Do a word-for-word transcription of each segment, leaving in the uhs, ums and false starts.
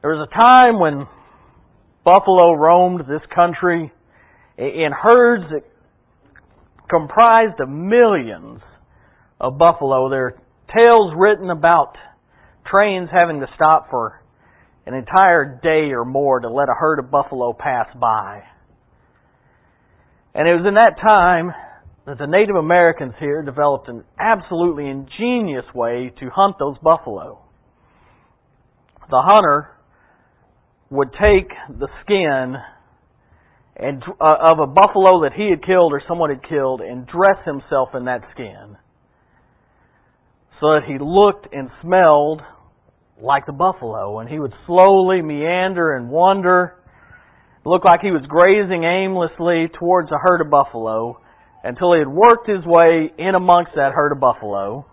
There was a time when buffalo roamed this country in herds that comprised of millions of buffalo. There are tales written about trains having to stop for an entire day or more to let a herd of buffalo pass by. And it was in that time that the Native Americans here developed an absolutely ingenious way to hunt those buffalo. The hunter would take the skin and uh, of a buffalo that he had killed or someone had killed and dress himself in that skin so that he looked and smelled like the buffalo, and he would slowly meander and wander, look like he was grazing aimlessly towards a herd of buffalo until he had worked his way in amongst that herd of buffalo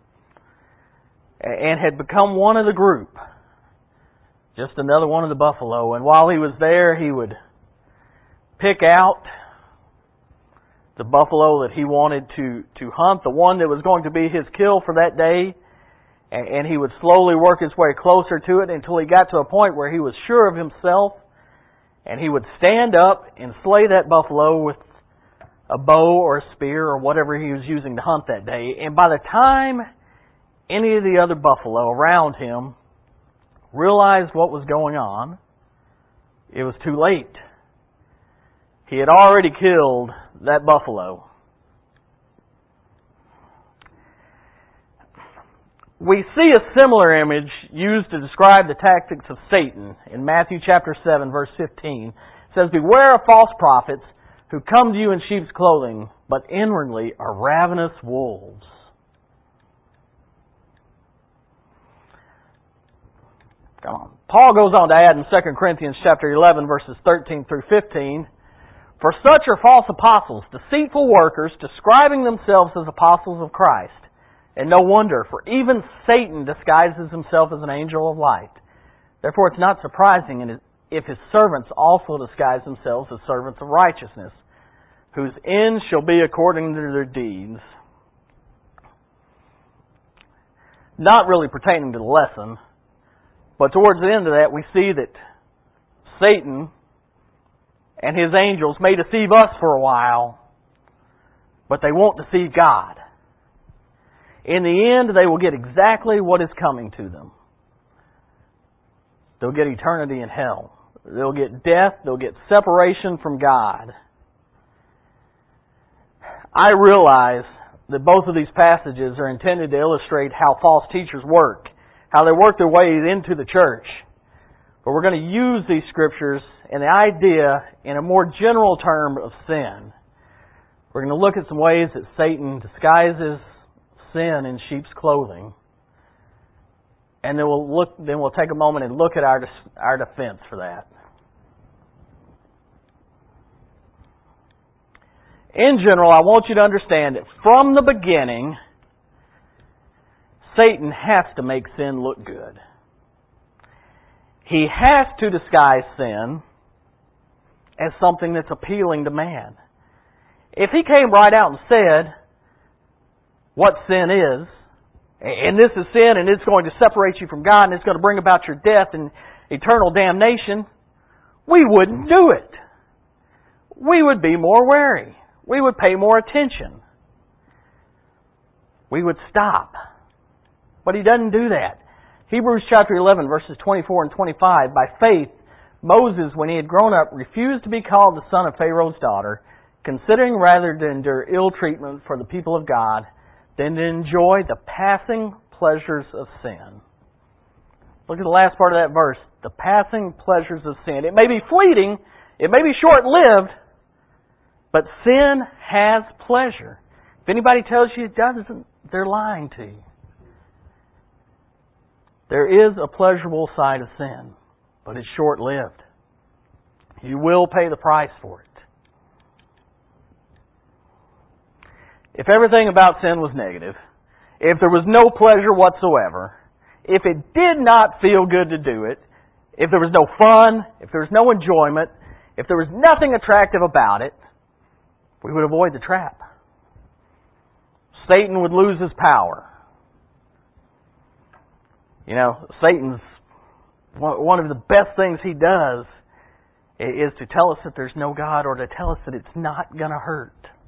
and had become one of the group. Just another one of the buffalo. And while he was there, he would pick out the buffalo that he wanted to, to hunt, the one that was going to be his kill for that day, and he would slowly work his way closer to it until he got to a point where he was sure of himself, and he would stand up and slay that buffalo with a bow or a spear or whatever he was using to hunt that day. And by the time any of the other buffalo around him realized what was going on, it was too late. He had already killed that buffalo. We see a similar image used to describe the tactics of Satan in Matthew chapter seven, verse fifteen. It says, "Beware of false prophets who come to you in sheep's clothing, but inwardly are ravenous wolves." Come on. Paul goes on to add in Second Corinthians chapter eleven, verses thirteen through fifteen, "For such are false apostles, deceitful workers, describing themselves as apostles of Christ. And no wonder, for even Satan disguises himself as an angel of light. Therefore it's not surprising if his servants also disguise themselves as servants of righteousness, whose end shall be according to their deeds." Not really pertaining to the lesson, but towards the end of that we see that Satan and his angels may deceive us for a while, but they won't deceive God. In the end, they will get exactly what is coming to them. They'll get eternity in hell. They'll get death. They'll get separation from God. I realize that both of these passages are intended to illustrate how false teachers work, how they work their way into the church. But we're going to use these scriptures and the idea in a more general term of sin. We're going to look at some ways that Satan disguises sin in sheep's clothing, and then we'll look. Then we'll take a moment and look at our our defense for that. In general, I want you to understand that from the beginning, Satan has to make sin look good. He has to disguise sin as something that's appealing to man. If he came right out and said what sin is, and this is sin, and it's going to separate you from God, and it's going to bring about your death and eternal damnation, we wouldn't do it. We would be more wary. We would pay more attention. We would stop. But he doesn't do that. Hebrews chapter eleven, verses twenty-four and twenty-five, "By faith, Moses, when he had grown up, refused to be called the son of Pharaoh's daughter, considering rather to endure ill treatment for the people of God, than to enjoy the passing pleasures of sin." Look at the last part of that verse. The passing pleasures of sin. It may be fleeting, it may be short-lived, but sin has pleasure. If anybody tells you it doesn't, they're lying to you. There is a pleasurable side of sin, but it's short-lived. You will pay the price for it. If everything about sin was negative, if there was no pleasure whatsoever, if it did not feel good to do it, if there was no fun, if there was no enjoyment, if there was nothing attractive about it, we would avoid the trap. Satan would lose his power. You know, Satan's one of the best things he does is to tell us that there's no God, or to tell us that it's not going to hurt.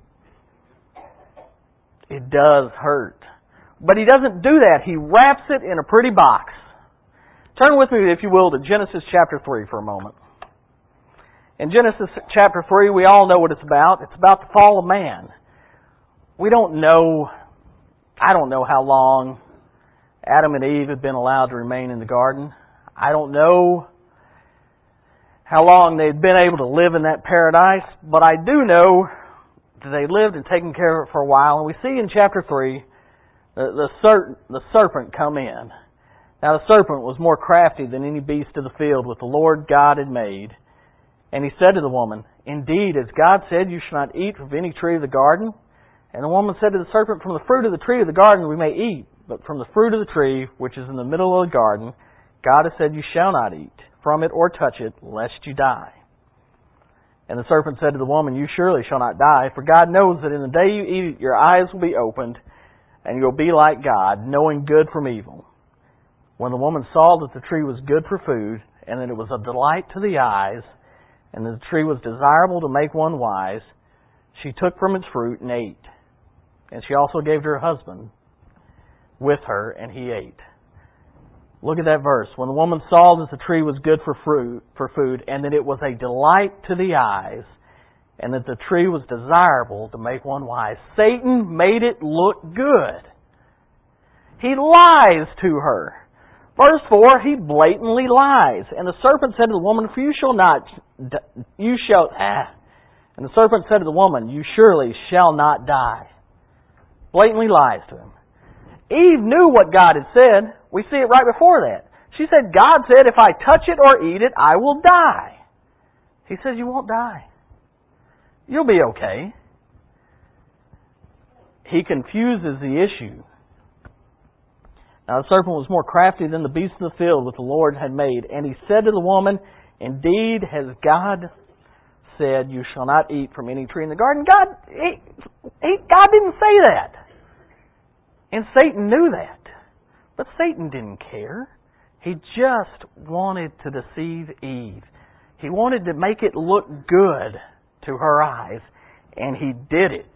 It does hurt. But he doesn't do that. He wraps it in a pretty box. Turn with me, if you will, to Genesis chapter three for a moment. In Genesis chapter three, we all know what it's about. It's about the fall of man. We don't know, I don't know how long Adam and Eve have been allowed to remain in the garden. I don't know how long they'd been able to live in that paradise, but I do know that they lived and taken care of it for a while. And we see in chapter three the, the, ser- the serpent come in. Now the serpent was more crafty than any beast of the field which the Lord God had made. And he said to the woman, "Indeed, as God said, you shall not eat of any tree of the garden." And the woman said to the serpent, "From the fruit of the tree of the garden we may eat, but from the fruit of the tree which is in the middle of the garden, God has said, you shall not eat from it or touch it, lest you die." And the serpent said to the woman, "You surely shall not die, for God knows that in the day you eat it, your eyes will be opened, and you will be like God, knowing good from evil." When the woman saw that the tree was good for food, and that it was a delight to the eyes, and that the tree was desirable to make one wise, she took from its fruit and ate. And she also gave to her husband with her, and he ate. Look at that verse. When the woman saw that the tree was good for fruit, for food, and that it was a delight to the eyes, and that the tree was desirable to make one wise, Satan made it look good. He lies to her. Verse four, he blatantly lies. And the serpent said to the woman, "For you shall not, you shall, ah. And the serpent said to the woman, "You surely shall not die." Blatantly lies to him. Eve knew what God had said. We see it right before that. She said, God said, if I touch it or eat it, I will die. He says, you won't die. You'll be okay. He confuses the issue. Now the serpent was more crafty than the beasts of the field which the Lord had made. And he said to the woman, "Indeed, has God said, you shall not eat from any tree in the garden?" God, he, he, God didn't say that. And Satan knew that. But Satan didn't care. He just wanted to deceive Eve. He wanted to make it look good to her eyes. And he did it.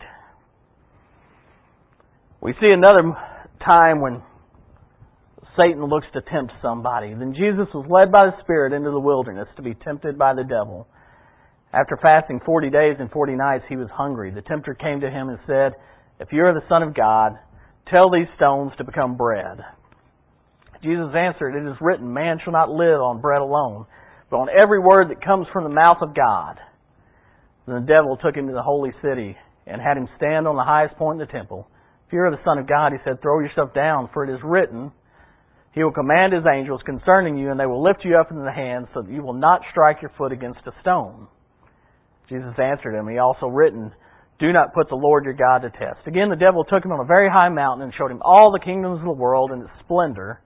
We see another time when Satan looks to tempt somebody. Then Jesus was led by the Spirit into the wilderness to be tempted by the devil. After fasting forty days and forty nights, he was hungry. The tempter came to him and said, "If you are the Son of God, tell these stones to become bread." Jesus answered, "It is written, man shall not live on bread alone, but on every word that comes from the mouth of God." Then the devil took him to the holy city and had him stand on the highest point in the temple. "If you are the Son of God," he said, "throw yourself down, for it is written, He will command His angels concerning you, and they will lift you up in the hands so that you will not strike your foot against a stone." Jesus answered him, "He also written, do not put the Lord your God to test." Again, the devil took him on a very high mountain and showed him all the kingdoms of the world and its splendor.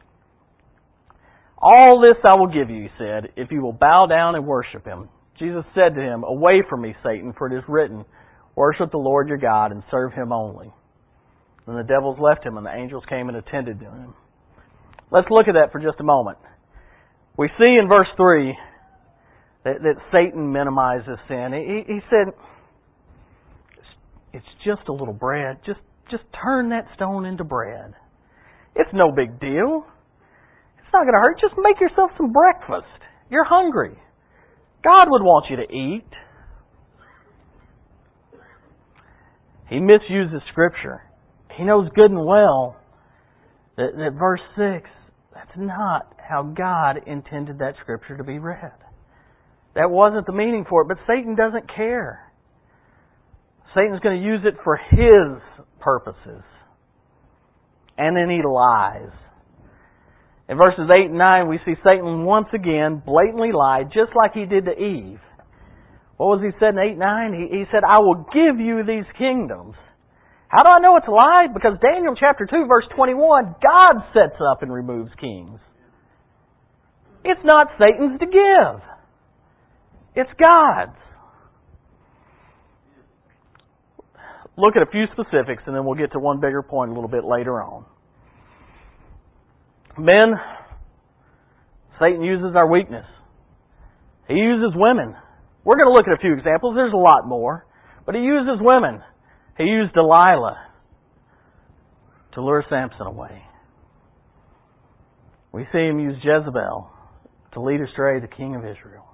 "All this I will give you," he said, "if you will bow down and worship Him." Jesus said to him, "Away from me, Satan, for it is written, worship the Lord your God and serve Him only." Then the devils left him, and the angels came and attended to him. Let's look at that for just a moment. We see in verse three that, that Satan minimizes sin. He, he said, "It's just a little bread. Just, just turn that stone into bread. It's no big deal. It's not going to hurt. Just make yourself some breakfast. You're hungry. God would want you to eat." He misuses Scripture. He knows good and well that, that verse six, that's not how God intended that Scripture to be read. That wasn't the meaning for it, but Satan doesn't care. Satan's going to use it for his purposes. And then he lies. In verses eight and nine, we see Satan once again blatantly lie, just like he did to Eve. What was he said in eight and nine? He, he said, "I will give you these kingdoms." How do I know it's a lie? Because Daniel chapter two, verse twenty-one, God sets up and removes kings. It's not Satan's to give. It's God's. Look at a few specifics, and then we'll get to one bigger point a little bit later on. Men, Satan uses our weakness. He uses women. We're going to look at a few examples. There's a lot more. But he uses women. He used Delilah to lure Samson away. We see him use Jezebel to lead astray the king of Israel.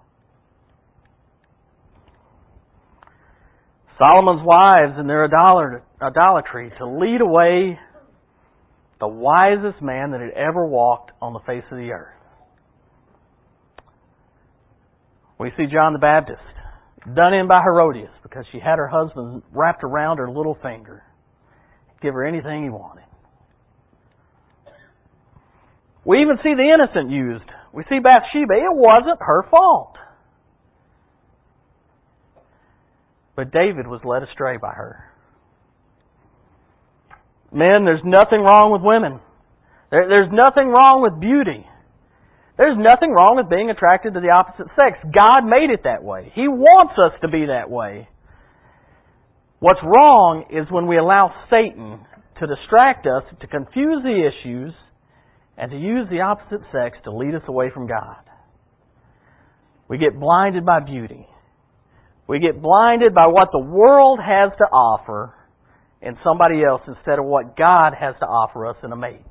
Solomon's wives and their idolatry to lead away the wisest man that had ever walked on the face of the earth. We see John the Baptist done in by Herodias because she had her husband wrapped around her little finger. Give her anything he wanted. We even see the innocent used. We see Bathsheba. It wasn't her fault. But David was led astray by her. Men, there's nothing wrong with women. There, there's nothing wrong with beauty. There's nothing wrong with being attracted to the opposite sex. God made it that way. He wants us to be that way. What's wrong is when we allow Satan to distract us, to confuse the issues, and to use the opposite sex to lead us away from God. We get blinded by beauty. We get blinded by what the world has to offer in somebody else instead of what God has to offer us in a mate.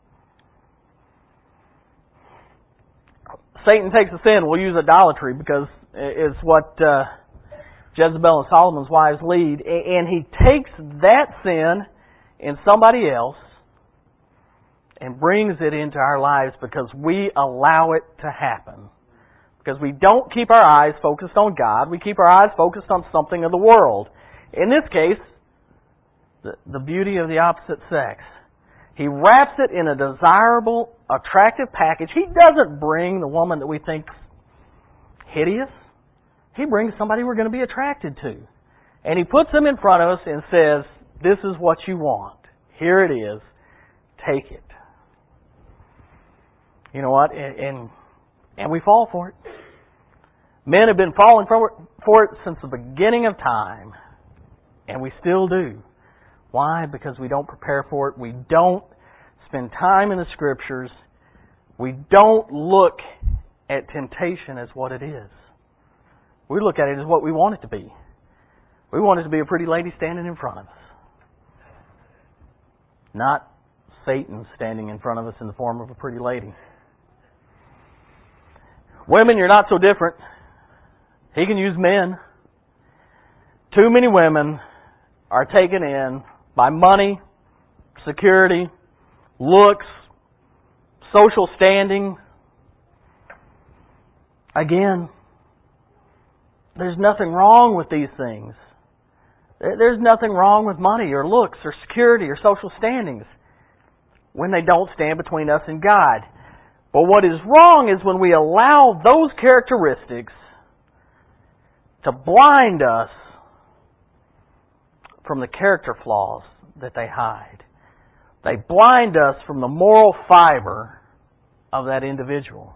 Satan takes us in. We'll use idolatry because it's what uh, Jezebel and Solomon's wives lead. And he takes that sin in somebody else and brings it into our lives because we allow it to happen. Because we don't keep our eyes focused on God. We keep our eyes focused on something of the world. In this case, the, the beauty of the opposite sex. He wraps it in a desirable, attractive package. He doesn't bring the woman that we think hideous. He brings somebody we're going to be attracted to. And he puts them in front of us and says, this is what you want. Here it is. Take it. You know what? And, and, and we fall for it. Men have been falling for it, for it since the beginning of time. And we still do. Why? Because we don't prepare for it. We don't spend time in the Scriptures. We don't look at temptation as what it is. We look at it as what we want it to be. We want it to be a pretty lady standing in front of us. Not Satan standing in front of us in the form of a pretty lady. Women, you're not so different. He can use men. Too many women are taken in by money, security, looks, social standing. Again, there's nothing wrong with these things. There's nothing wrong with money or looks or security or social standings when they don't stand between us and God. But what is wrong is when we allow those characteristics to blind us from the character flaws that they hide. They blind us from the moral fiber of that individual.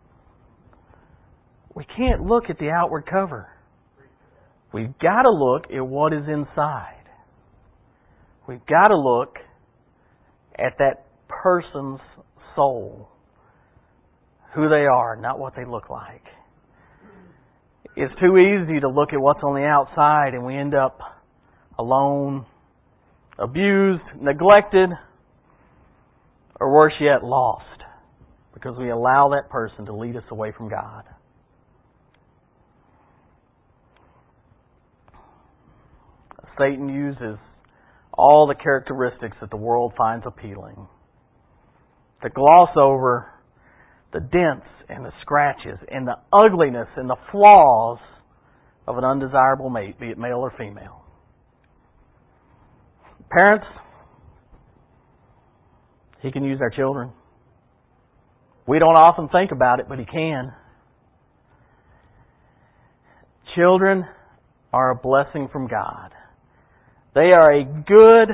We can't look at the outward cover. We've got to look at what is inside. We've got to look at that person's soul. Who they are, not what they look like. It's too easy to look at what's on the outside and we end up alone, abused, neglected, or worse yet, lost. Because we allow that person to lead us away from God. Satan uses all the characteristics that the world finds appealing to gloss over the dents and the scratches and the ugliness and the flaws of an undesirable mate, be it male or female. Parents, he can use our children. We don't often think about it, but he can. Children are a blessing from God. They are a good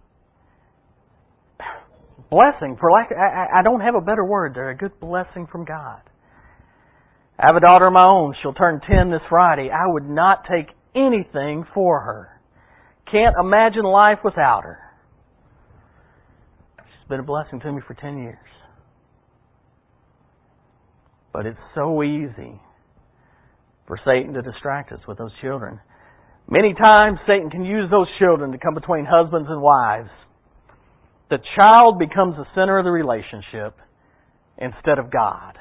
blessing. For lack, I, I don't have a better word. They're a good blessing from God. I have a daughter of my own. She'll turn ten this Friday. I would not take anything for her. Can't imagine life without her. She's been a blessing to me for ten years. But it's so easy for Satan to distract us with those children. Many times Satan can use those children to come between husbands and wives. The child becomes the center of the relationship instead of God.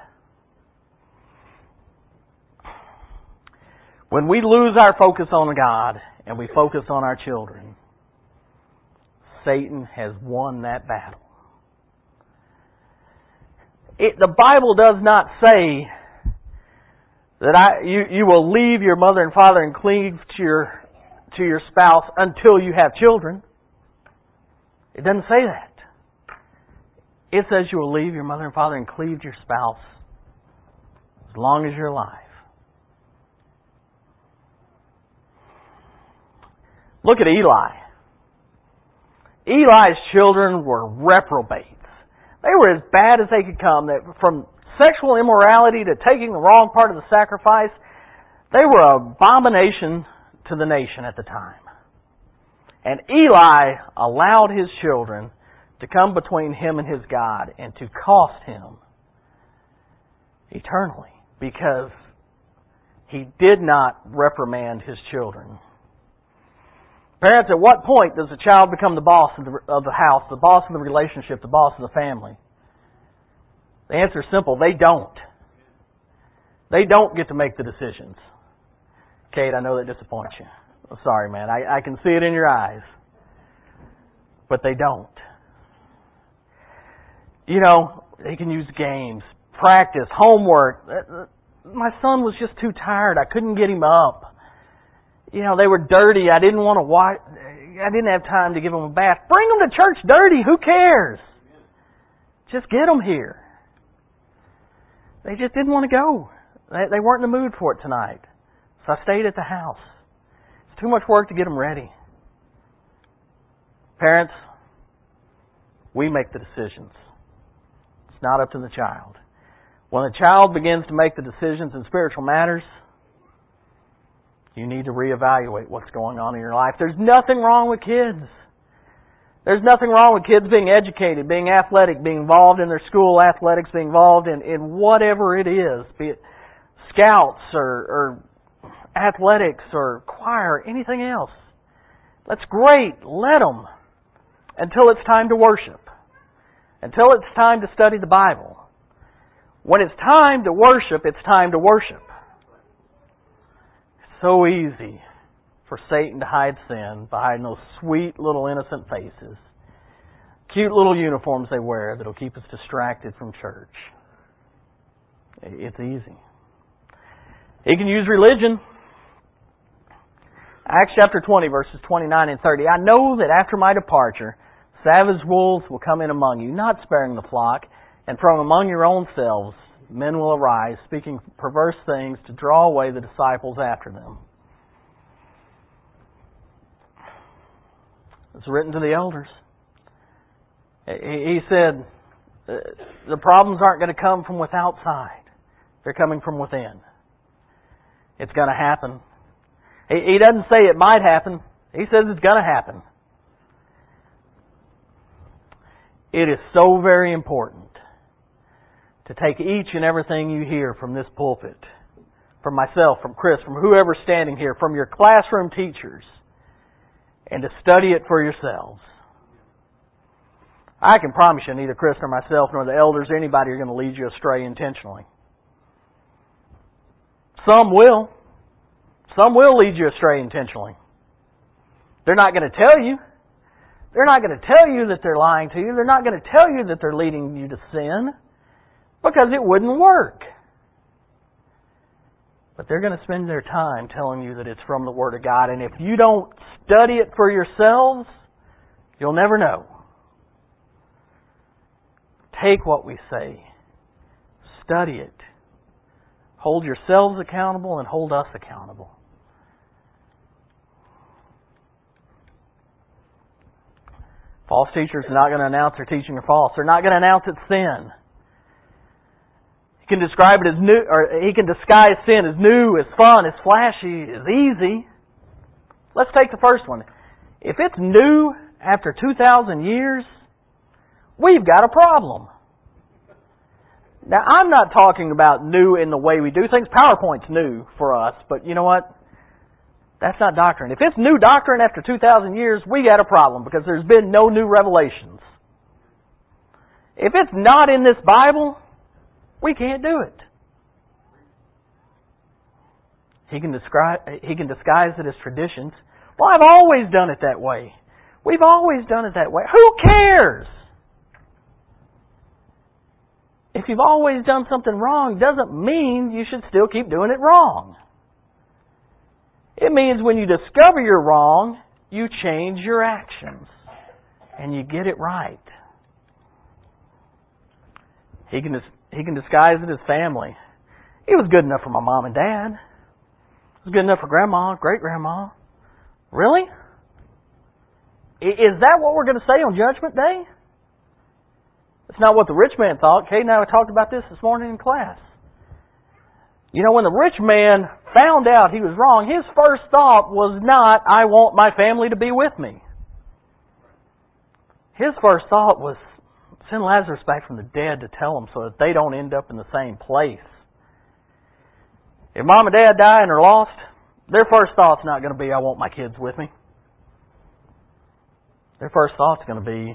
When we lose our focus on God and we focus on our children, Satan has won that battle. It, the Bible does not say that I, you, you will leave your mother and father and cleave to your, to your spouse until you have children. It doesn't say that. It says you will leave your mother and father and cleave to your spouse as long as you're alive. Look at Eli. Eli's children were reprobates. They were as bad as they could come. That from sexual immorality to taking the wrong part of the sacrifice, they were an abomination to the nation at the time. And Eli allowed his children to come between him and his God and to cost him eternally because he did not reprimand his children. Parents, at what point does a child become the boss of the, of the house, the boss of the relationship, the boss of the family? The answer is simple. They don't. They don't get to make the decisions. Kate, I know that disappoints you. I'm sorry, man. I, I can see it in your eyes. But they don't. You know, they can use games, practice, homework. My son was just too tired. I couldn't get him up. You know, they were dirty. I didn't want to watch. I didn't have time to give them a bath. Bring them to church dirty. Who cares? Just get them here. They just didn't want to go. They, they weren't in the mood for it tonight. So I stayed at the house. It's too much work to get them ready. Parents, we make the decisions. It's not up to the child. When a child begins to make the decisions in spiritual matters, you need to reevaluate what's going on in your life. There's nothing wrong with kids. There's nothing wrong with kids being educated, being athletic, being involved in their school athletics, being involved in, in whatever it is, be it scouts or, or athletics or choir, anything else. That's great. Let them until it's time to worship. Until it's time to study the Bible. When it's time to worship, it's time to worship. It's so easy for Satan to hide sin behind those sweet little innocent faces. Cute little uniforms they wear that'll keep us distracted from church. It's easy. He can use religion. Acts chapter twenty, verses twenty-nine and thirty. I know that after my departure, savage wolves will come in among you, not sparing the flock, and from among your own selves men will arise, speaking perverse things to draw away the disciples after them. It's written to the elders. He said, the problems aren't going to come from without outside. They're coming from within. It's going to happen. He doesn't say it might happen. He says it's going to happen. It is so very important to take each and everything you hear from this pulpit, from myself, from Chris, from whoever's standing here, from your classroom teachers, and to study it for yourselves. I can promise you neither Chris nor myself nor the elders or anybody are going to lead you astray intentionally. Some will. Some will lead you astray intentionally. They're not going to tell you. They're not going to tell you that they're lying to you. They're not going to tell you that they're leading you to sin because it wouldn't work. But they're going to spend their time telling you that it's from the Word of God. And if you don't study it for yourselves, you'll never know. Take what we say. Study it. Hold yourselves accountable and hold us accountable. False teachers are not going to announce their teaching are false. They're not going to announce it's sin. He can describe it as new, or he can disguise sin as new, as fun, as flashy, as easy. Let's take the first one. If it's new after two thousand years, we've got a problem. Now, I'm not talking about new in the way we do things. PowerPoint's new for us, but you know what? That's not doctrine. If it's new doctrine after two thousand years, we got a problem because there's been no new revelations. If it's not in this Bible, we can't do it. He can describe, he can disguise it as traditions. Well, I've always done it that way. We've always done it that way. Who cares? If you've always done something wrong, doesn't mean you should still keep doing it wrong. It means when you discover you're wrong, you change your actions and you get it right. He can he can disguise it as family. It was good enough for my mom and dad. It was good enough for grandma, great grandma. Really? Is that what we're going to say on Judgment Day? It's not what the rich man thought. Kate and I talked about this this morning in class. You know, when the rich man found out he was wrong, his first thought was not, I want my family to be with me. His first thought was, send Lazarus back from the dead to tell them so that they don't end up in the same place. If mom and dad die and are lost, their first thought's not going to be, I want my kids with me. Their first thought's going to be,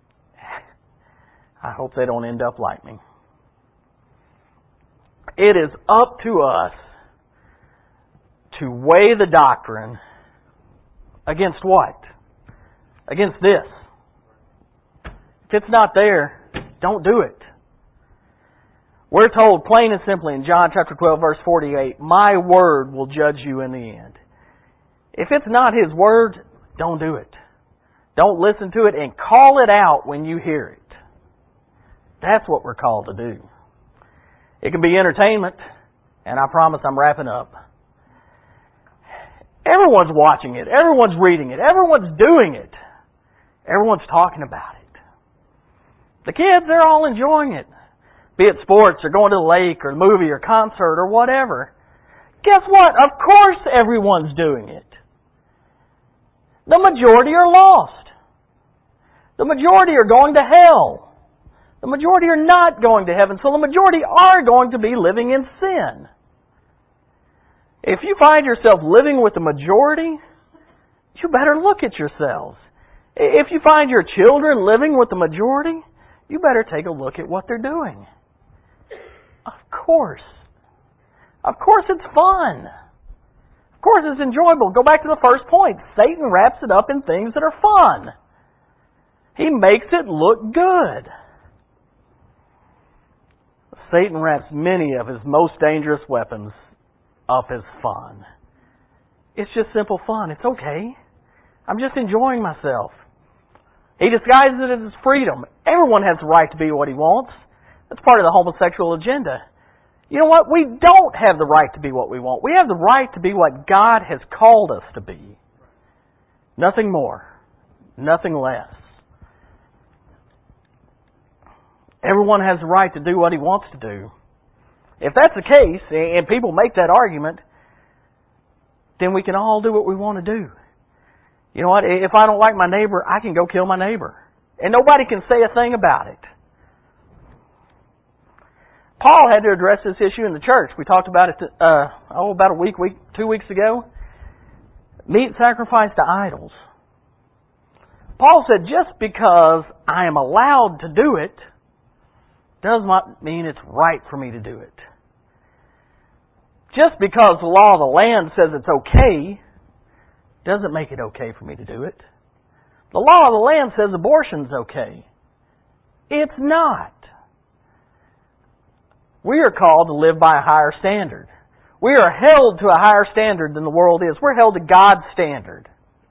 I hope they don't end up like me. It is up to us to weigh the doctrine against what? Against this. If it's not there, don't do it. We're told plain and simply in John chapter twelve, verse forty-eight, my word will judge you in the end. If it's not His word, don't do it. Don't listen to it and call it out when you hear it. That's what we're called to do. It can be entertainment, and I promise I'm wrapping up. Everyone's watching it. Everyone's reading it. Everyone's doing it. Everyone's talking about it. The kids, they're all enjoying it. Be it sports or going to the lake or movie or concert or whatever. Guess what? Of course everyone's doing it. The majority are lost. The majority are going to hell. The majority are not going to heaven, so the majority are going to be living in sin. If you find yourself living with the majority, you better look at yourselves. If you find your children living with the majority, you better take a look at what they're doing. Of course. Of course it's fun. Of course it's enjoyable. Go back to the first point. Satan wraps it up in things that are fun. He makes it look good. Satan wraps many of his most dangerous weapons up as fun. It's just simple fun. It's okay. I'm just enjoying myself. He disguises it as freedom. Everyone has the right to be what he wants. That's part of the homosexual agenda. You know what? We don't have the right to be what we want. We have the right to be what God has called us to be. Nothing more. Nothing less. Everyone has the right to do what he wants to do. If that's the case, and people make that argument, then we can all do what we want to do. You know what? If I don't like my neighbor, I can go kill my neighbor. And nobody can say a thing about it. Paul had to address this issue in the church. We talked about it uh, oh, about a week, week, two weeks ago. Meat sacrificed to idols. Paul said, just because I am allowed to do it, does not mean it's right for me to do it. Just because the law of the land says it's okay, doesn't make it okay for me to do it. The law of the land says abortion's okay. It's not. We are called to live by a higher standard. We are held to a higher standard than the world is. We're held to God's standard.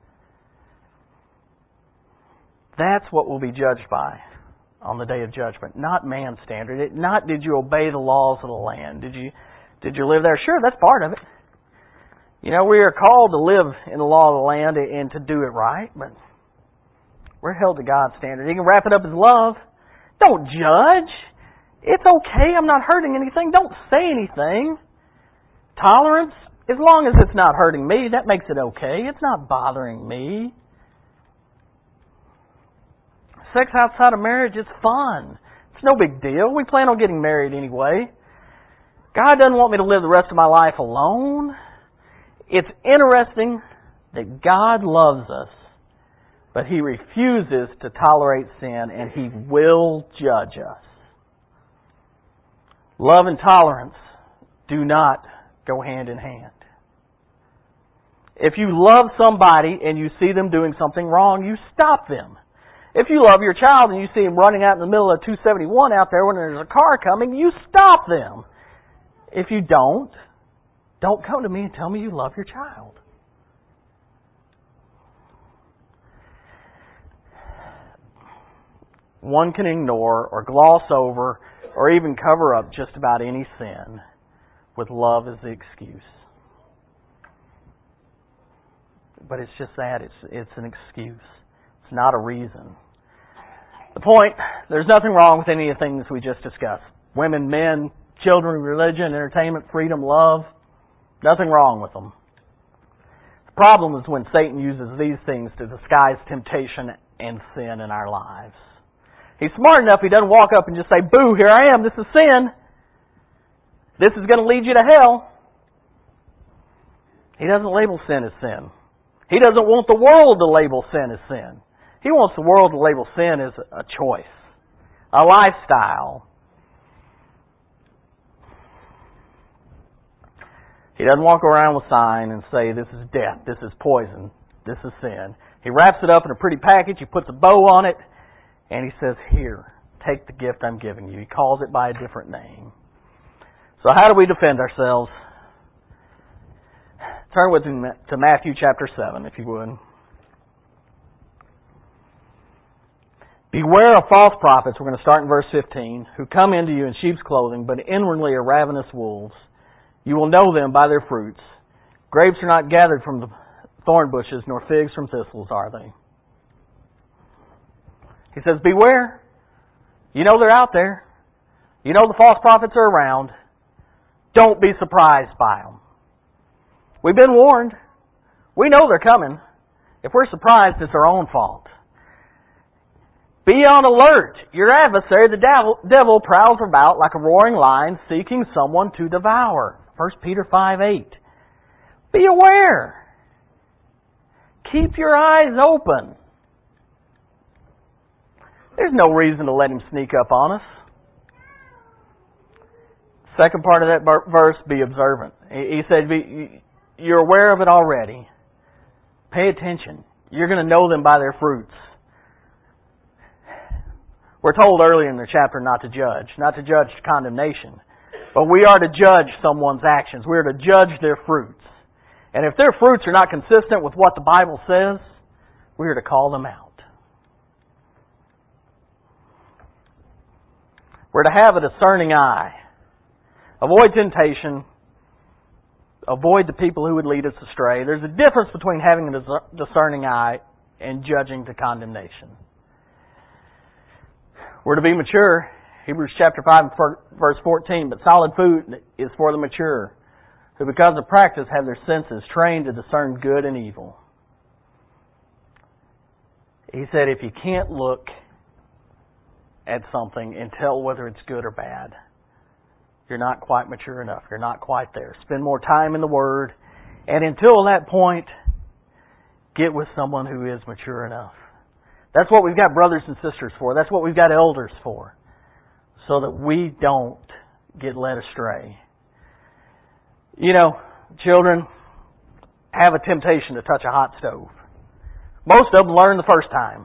That's what we'll be judged by on the day of judgment, not man's standard. It, not did you obey the laws of the land. Did you did you live there? Sure, that's part of it. You know, we are called to live in the law of the land and to do it right, but we're held to God's standard. He can wrap it up as love. Don't judge. It's okay. I'm not hurting anything. Don't say anything. Tolerance, as long as it's not hurting me, that makes it okay. It's not bothering me. Sex outside of marriage is fun. It's no big deal. We plan on getting married anyway. God doesn't want me to live the rest of my life alone. It's interesting that God loves us, but He refuses to tolerate sin, and He will judge us. Love and tolerance do not go hand in hand. If you love somebody and you see them doing something wrong, you stop them. If you love your child and you see him running out in the middle of two seventy-one out there when there's a car coming, you stop them. If you don't, don't come to me and tell me you love your child. One can ignore or gloss over or even cover up just about any sin with love as the excuse. But it's just that. It's, it's an excuse. It's not a reason. The point, there's nothing wrong with any of the things we just discussed. Women, men, children, religion, entertainment, freedom, love. Nothing wrong with them. The problem is when Satan uses these things to disguise temptation and sin in our lives. He's smart enough, he doesn't walk up and just say, boo, here I am, this is sin. This is going to lead you to hell. He doesn't label sin as sin. He doesn't want the world to label sin as sin. He wants the world to label sin as a choice, a lifestyle. He doesn't walk around with a sign and say, this is death, this is poison, this is sin. He wraps it up in a pretty package, he puts a bow on it, and he says, here, take the gift I'm giving you. He calls it by a different name. So how do we defend ourselves? Turn with me to Matthew chapter seven, if you would. Beware of false prophets, we're going to start in verse fifteen, who come into you in sheep's clothing, but inwardly are ravenous wolves. You will know them by their fruits. Grapes are not gathered from the thorn bushes, nor figs from thistles, are they? He says, beware. You know they're out there. You know the false prophets are around. Don't be surprised by them. We've been warned. We know they're coming. If we're surprised, it's our own fault. Be on alert. Your adversary, the devil, devil, prowls about like a roaring lion, seeking someone to devour. First Peter five eight. Be aware. Keep your eyes open. There's no reason to let him sneak up on us. Second part of that verse, be observant. He said, be, you're aware of it already. Pay attention. You're going to know them by their fruits. We're told earlier in the chapter not to judge, not to judge condemnation. But we are to judge someone's actions. We are to judge their fruits. And if their fruits are not consistent with what the Bible says, we are to call them out. We're to have a discerning eye. Avoid temptation. Avoid the people who would lead us astray. There's a difference between having a discerning eye and judging to condemnation. We're to be mature. Hebrews chapter five, verse fourteen. But solid food is for the mature, who because of practice have their senses trained to discern good and evil. He said if you can't look at something and tell whether it's good or bad, you're not quite mature enough. You're not quite there. Spend more time in the Word. And until that point, get with someone who is mature enough. That's what we've got brothers and sisters for. That's what we've got elders for. So that we don't get led astray. You know, children have a temptation to touch a hot stove. Most of them learn the first time.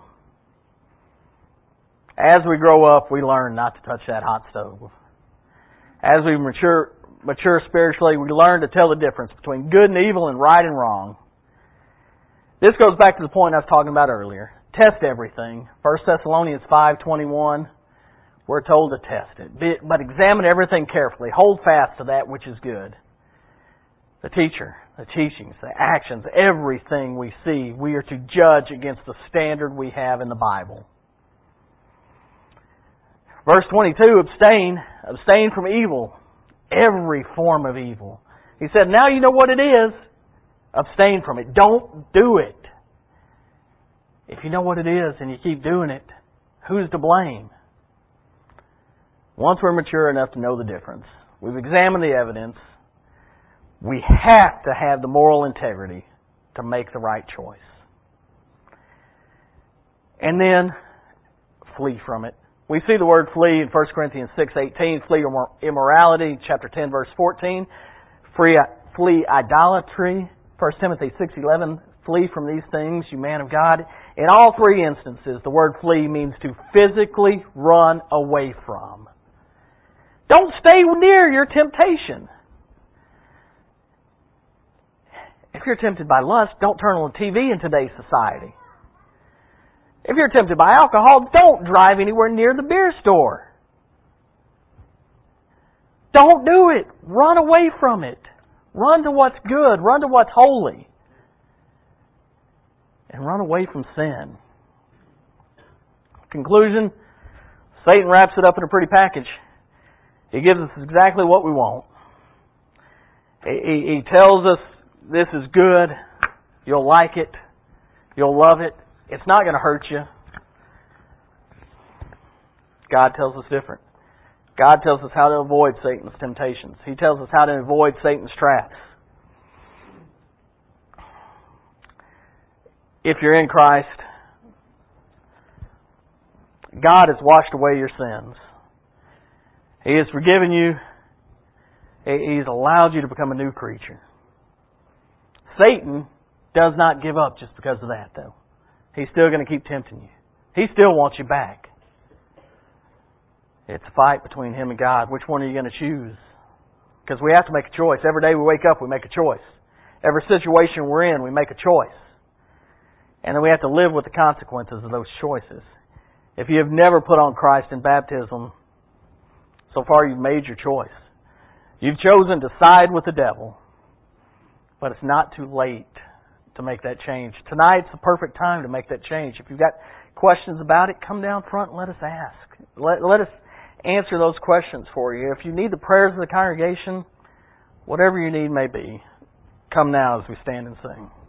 As we grow up, we learn not to touch that hot stove. As we mature, mature spiritually, we learn to tell the difference between good and evil and right and wrong. This goes back to the point I was talking about earlier. Test everything. First Thessalonians five twenty-one, we're told to test it. But examine everything carefully. Hold fast to that which is good. The teacher, the teachings, the actions, everything we see, we are to judge against the standard we have in the Bible. Verse twenty-two, abstain, abstain from evil, every form of evil. He said, now you know what it is. Abstain from it. Don't do it. If you know what it is and you keep doing it, who's to blame? Once we're mature enough to know the difference, we've examined the evidence, we have to have the moral integrity to make the right choice. And then, flee from it. We see the word flee in First Corinthians six eighteen, flee immorality, chapter ten, verse fourteen, flee, flee idolatry, First Timothy six eleven, flee from these things, you man of God. In all three instances, the word flee means to physically run away from. Don't stay near your temptation. If you're tempted by lust, don't turn on the T V in today's society. If you're tempted by alcohol, don't drive anywhere near the beer store. Don't do it. Run away from it. Run to what's good. Run to what's holy. And run away from sin. Conclusion, Satan wraps it up in a pretty package. He gives us exactly what we want. He, he tells us this is good. You'll like it. You'll love it. It's not going to hurt you. God tells us different. God tells us how to avoid Satan's temptations. He tells us how to avoid Satan's traps. If you're in Christ, God has washed away your sins. He has forgiven you. He's allowed you to become a new creature. Satan does not give up just because of that, though. He's still going to keep tempting you. He still wants you back. It's a fight between him and God. Which one are you going to choose? Because we have to make a choice. Every day we wake up, we make a choice. Every situation we're in, we make a choice. And then we have to live with the consequences of those choices. If you have never put on Christ in baptism, so far you've made your choice. You've chosen to side with the devil. But it's not too late to make that change. Tonight's the perfect time to make that change. If you've got questions about it, come down front and let us ask. Let, let us answer those questions for you. If you need the prayers of the congregation, whatever your need may be, come now as we stand and sing.